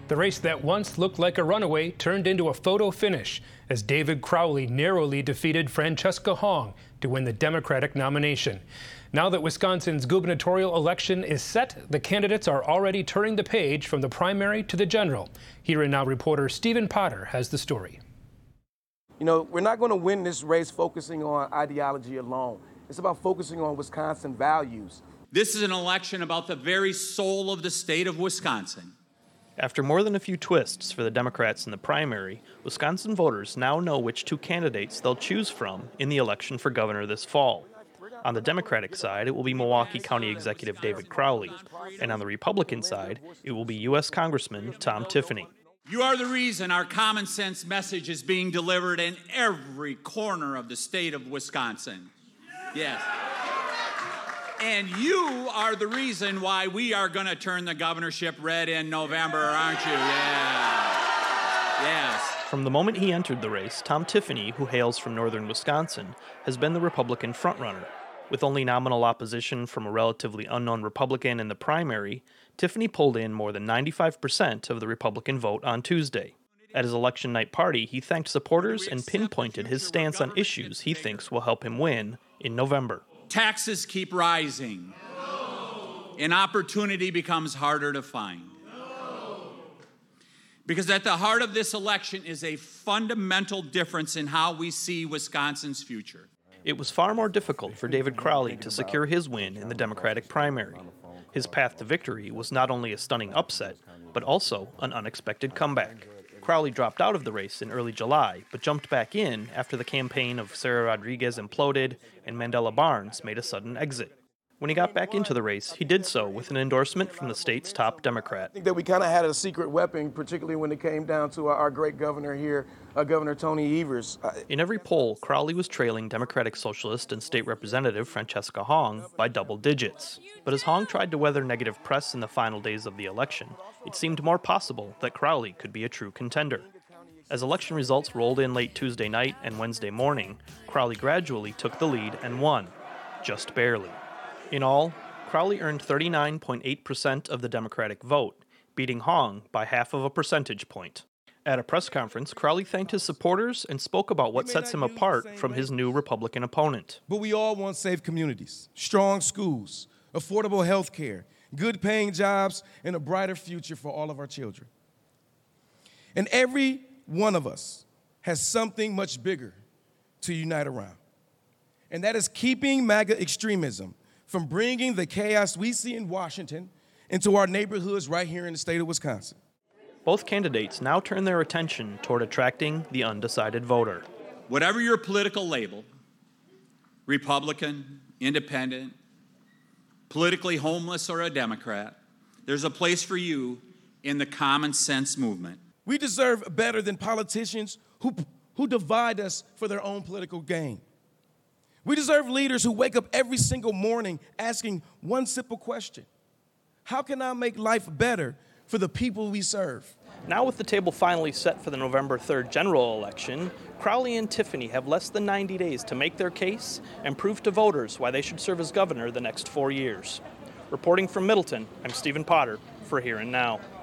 The race that once looked like a runaway turned into a photo finish as David Crowley narrowly defeated Francesca Hong to win the Democratic nomination. Now that Wisconsin's gubernatorial election is set, the candidates are already turning the page from the primary to the general. Here and Now reporter Stephen Potter has the story. You know, we're not going to win this race focusing on ideology alone. It's about focusing on Wisconsin values. This is an election about the very soul of the state of Wisconsin. After more than a few twists for the Democrats in the primary, Wisconsin voters now know which two candidates they'll choose from in the election for governor this fall. On the Democratic side, it will be Milwaukee County Executive David Crowley, and on the Republican side, it will be U.S. Congressman Tom Tiffany. You are the reason our common sense message is being delivered in every corner of the state of Wisconsin. Yes. And you are the reason why we are going to turn the governorship red in November, aren't you? Yeah. Yes. From the moment he entered the race, Tom Tiffany, who hails from northern Wisconsin, has been the Republican frontrunner. With only nominal opposition from a relatively unknown Republican in the primary, Tiffany pulled in more than 95% of the Republican vote on Tuesday. At his election night party, he thanked supporters and pinpointed his stance on issues he thinks will help him win in November. Taxes keep rising, and opportunity becomes harder to find. Because at the heart of this election is a fundamental difference in how we see Wisconsin's future. It was far more difficult for David Crowley to secure his win in the Democratic primary. His path to victory was not only a stunning upset, but also an unexpected comeback. Crowley dropped out of the race in early July, but jumped back in after the campaign of Sarah Rodriguez imploded and Mandela Barnes made a sudden exit. When he got back into the race, he did so with an endorsement from the state's top Democrat. I think that we kind of had a secret weapon, particularly when it came down to our great governor here, Governor Tony Evers. In every poll, Crowley was trailing Democratic Socialist and State Representative Francesca Hong by double digits. But as Hong tried to weather negative press in the final days of the election, it seemed more possible that Crowley could be a true contender. As election results rolled in late Tuesday night and Wednesday morning, Crowley gradually took the lead and won, just barely. In all, Crowley earned 39.8% of the Democratic vote, beating Hong by half of a percentage point. At a press conference, Crowley thanked his supporters and spoke about what sets him apart from his new Republican opponent. But we all want safe communities, strong schools, affordable health care, good paying jobs, and a brighter future for all of our children. And every one of us has something much bigger to unite around. And that is keeping MAGA extremism from bringing the chaos we see in Washington into our neighborhoods right here in the state of Wisconsin. Both candidates now turn their attention toward attracting the undecided voter. Whatever your political label, Republican, Independent, politically homeless, or a Democrat, there's a place for you in the common sense movement. We deserve better than politicians who divide us for their own political gain. We deserve leaders who wake up every single morning asking one simple question: how can I make life better for the people we serve? Now with the table finally set for the November 3rd general election, Crowley and Tiffany have less than 90 days to make their case and prove to voters why they should serve as governor the next 4 years. Reporting from Middleton, I'm Stephen Potter for Here and Now.